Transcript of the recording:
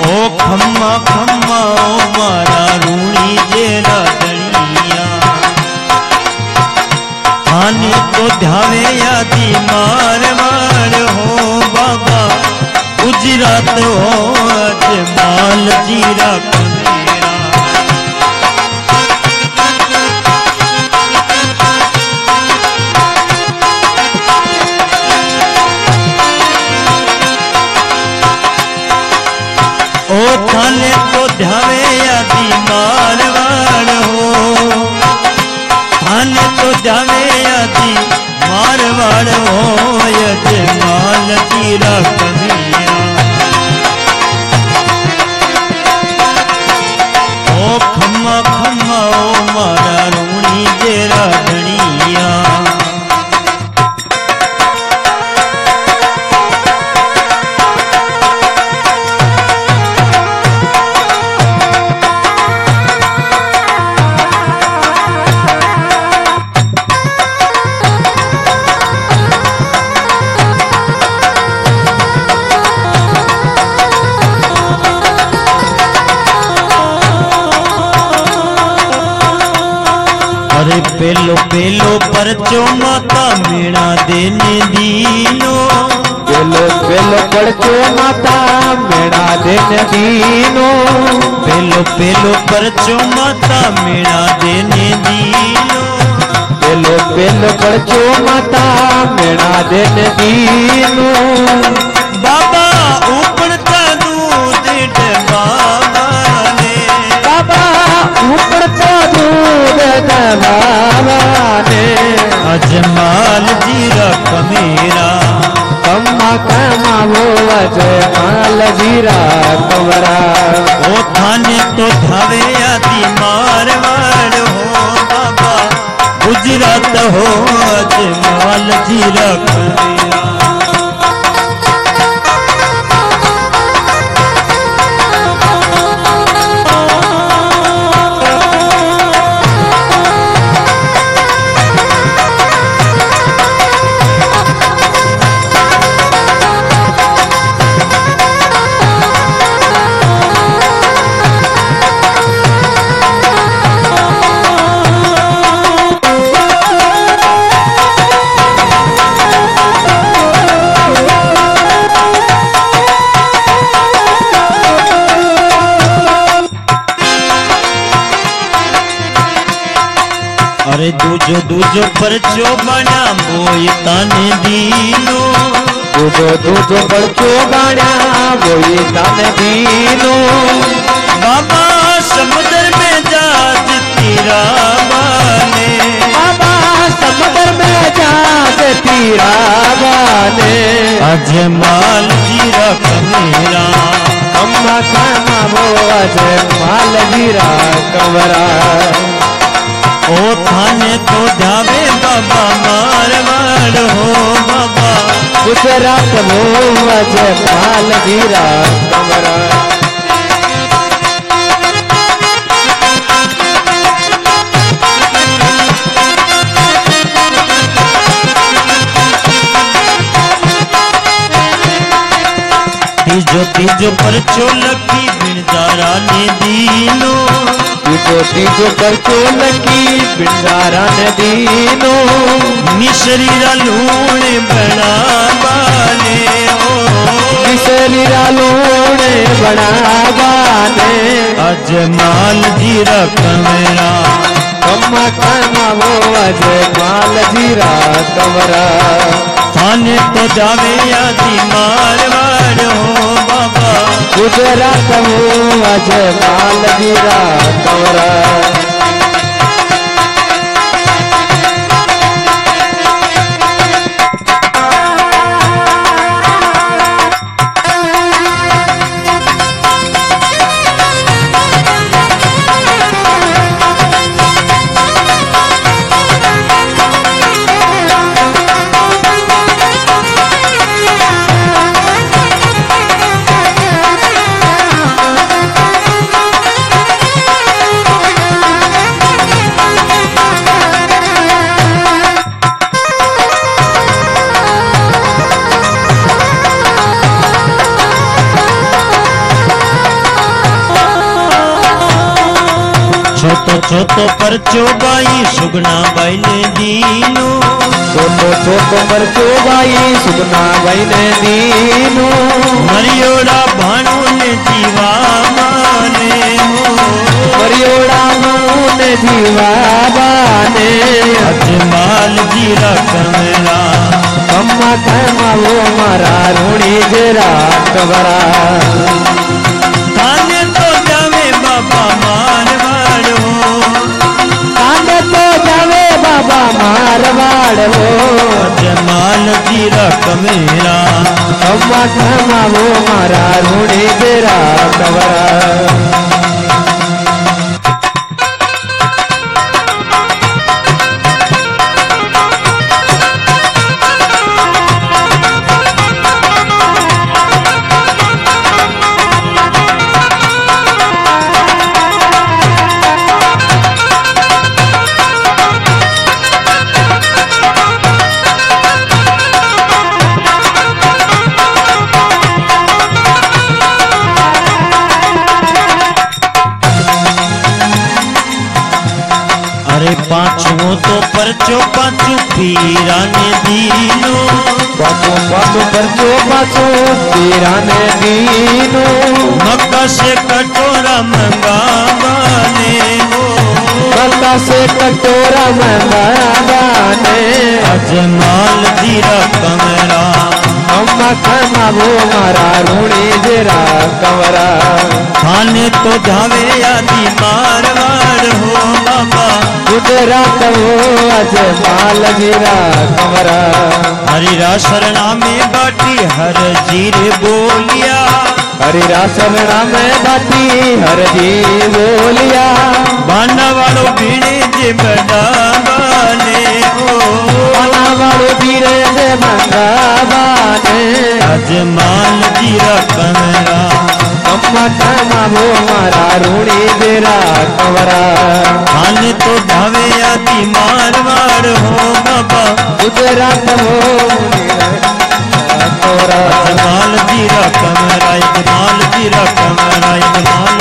ओ खम्मा खम्मा ओ मारा रूणी जेरा दणिया थाने तो ध्यावे यादी मार मार हो बाबा गुजरात हो अजमाल जीरा कमेरा ओ थाने तो ध्यावे यादी मार मार हो थाने तो ध्यावे यादी मार मार हो अजमाल जीरा कमेरा ओ खम्मा खम्मा ओ मारा रूणी जेरा धणिया अरे पेलो पेलो परचो माता मेणा देने दीनो पेलो पेलो परचो माता मेणा देने दीनो पेलो पेलो परचो माता मेणा देने दीनो पेलो पेलो परचो माता मेणा देने दीनो बाबा उपड़ता दूध बाबा ने बाबा उपड़ता दूध बाबा ने अजमाल जीरा कमेरा कम्मा कम्मा वो अजमाल जीरा कमरा ओ थाने तो धावे आदि मार मार हो बाबा गुजरात हो अजमाल जीरा कमेरा अरे दूजो दूजो परचो बना मोय ताने दीनो दूजो दूजो परचो बना मोय ताने दीनो बाबा समुद्र में जाज तीरा बाने बाबा समुद्र में जाज तीरा बाने अजमाल जीरा कमेरा कम्मा कम्मा वो अजमाल जीरा कमरा ओ थाने तो ध्यावे बाबा मार मार हो बाबा गुजरात वो अजमाल जीरा कमरा तीजो तीजो परचो लखी बिरदारा ने दीनो तीजो तीजो परचो लखी बिरदारा ने दीनो मिश्रीरा लूण बना बाने ओ मिश्रीरा लूण बना बाने अजमाल जीरा कमेरा कम्मा कम्मा वो अजमाल जीरा कमरा थाने तो जावे आदि मार मार हो बाबा गुजरात वो अजमाल जीरा कमरा छोतो परचो बाई सुगना बाई ने दीनो छोटो परचो बाई सुगना बाई ने दीनो मरियोड़ा भाणो ने जीवा माने हो मरियोड़ा भाणो ने जीवा बाने अजमाल जीरा कमरा कम्मा कमावो मारा रूणी जेरा कवरा थाने तो जावे बाबा मारवाड़ हो थाने तो जावे बाबा मारवाड़ हो अजमाल जीरा कमेरा कम्मा कमावो मारा रूणी जेरा कवरा अरे पांचों तो परचो पांचू पीरा ने दीनो पाचो पाचो परचो पाचो पीरा ने दीनो मक्का से कटोरा मंगावाने हो मक्का से कटोरा मंगावाने अजमाल जीरा कमरा अम्मा कमावो मारा रूणी जेरा कवरा थाने तो जावे आदि मारवाड़ हो बाबा गुजरात हो अजमाल जीरा कवरा हरिरा शरणा में बाटी हर जीरे बोलिया हरिरा शरणा में बाटी हर जी बोलिया बाना वालो भीड़े जे बड़ा बाने हो बाना वालो भीड़े जे बड़ा बाने अजमाल जीरा कमरा अम्मा कमावो मारा रूणी जेरा कवरा थाने तो धावे आदि मारवाड़ हो बाबा गुजरात हो अजमाल जीरा कमरा, अजमाल जीरा कमरा, अजमाल